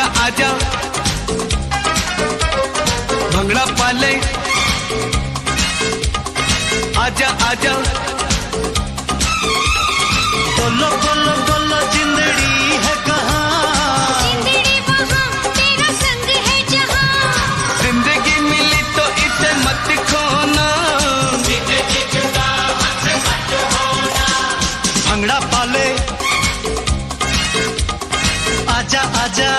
आजा आजा भंगड़ा पाले, आजा आजा बोलो बोलो बोलो जिंदड़ी है कहाँ, जिंदड़ी वहाँ तेरा संग है जहाँ, जिंदगी मिली तो इसे मत खोना, जिंदगी जुदा हमसे मत होना। भंगड़ा पाले, आजा आजा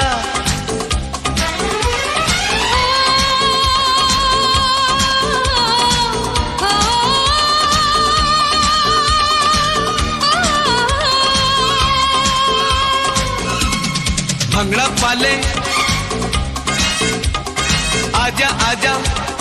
भंगड़ा पाले, आजा आजा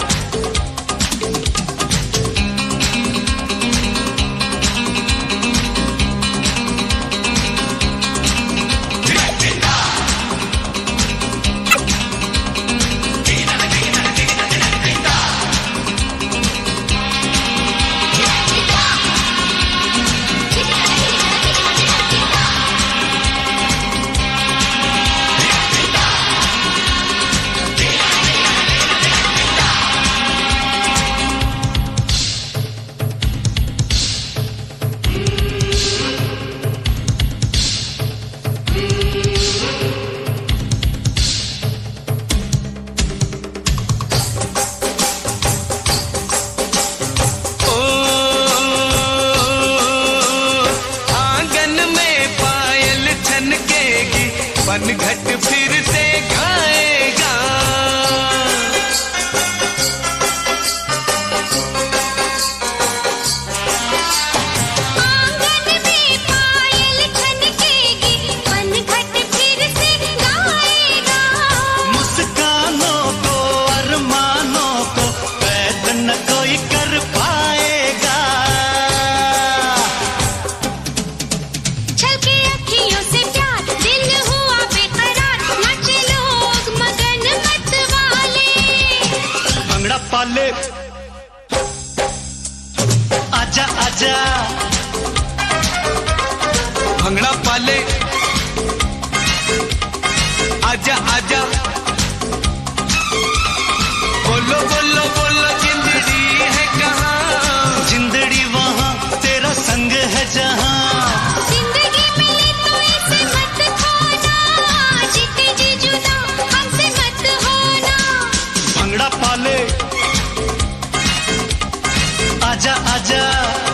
घट फिर से खाएगा, आंगन में पायल छनकेगी, घट फिर से गाएगा। मुस्कानों को अरमानों को कैद न कोई कर पाएगा, छलके अखियों से प्यार दिल हुआ बेकरार, नाचे लोग मगन मत वाले। भंगड़ा पाले, आजा आजा भंगड़ा पाले, आजा आजा बोलो बोलो बोलो जिंदड़ी है कहाँ, जिंदड़ी वहाँ तेरा संग है जहाँ, जिंदगी मिली तो इसे मत खोना, जीते जी जुदा हमसे मत होना। भंगड़ा पाले, आजा आजा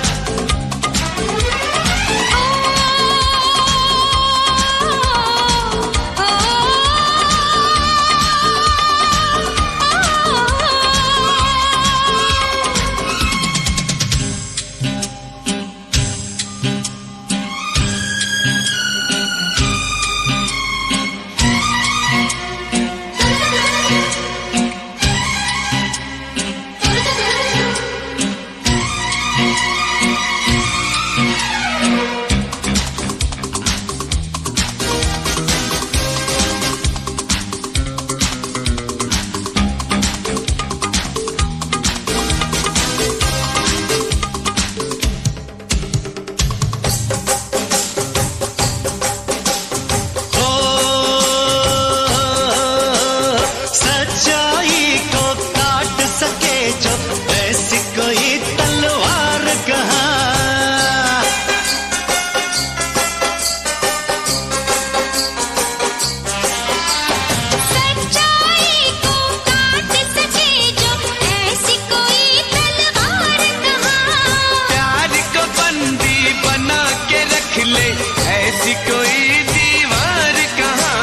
ऐसी कोई दीवार कहाँ,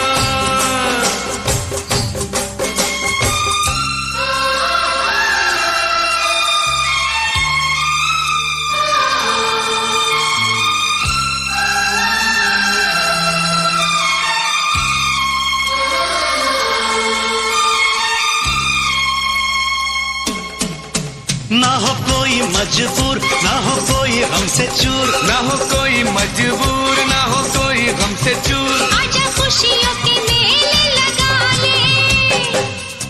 ना हो कोई मजबूर, ना हो कोई हमसे चूर, ना हो कोई मजबूर, ना हो कोई हमसे चूर। आजा खुशियों के मेले लगा ले,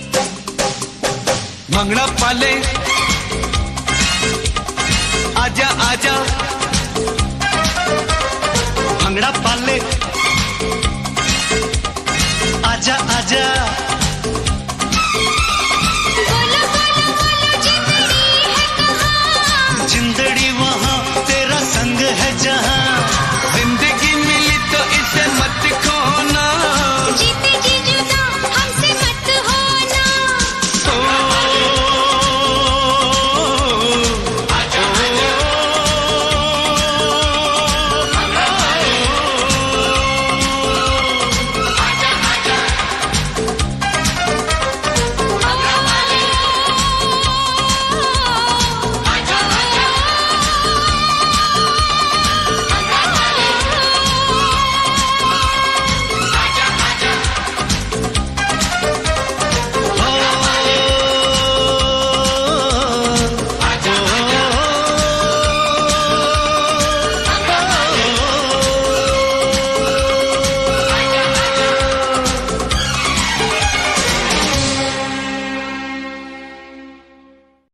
भंगड़ा पाले, आजा आजा भंगड़ा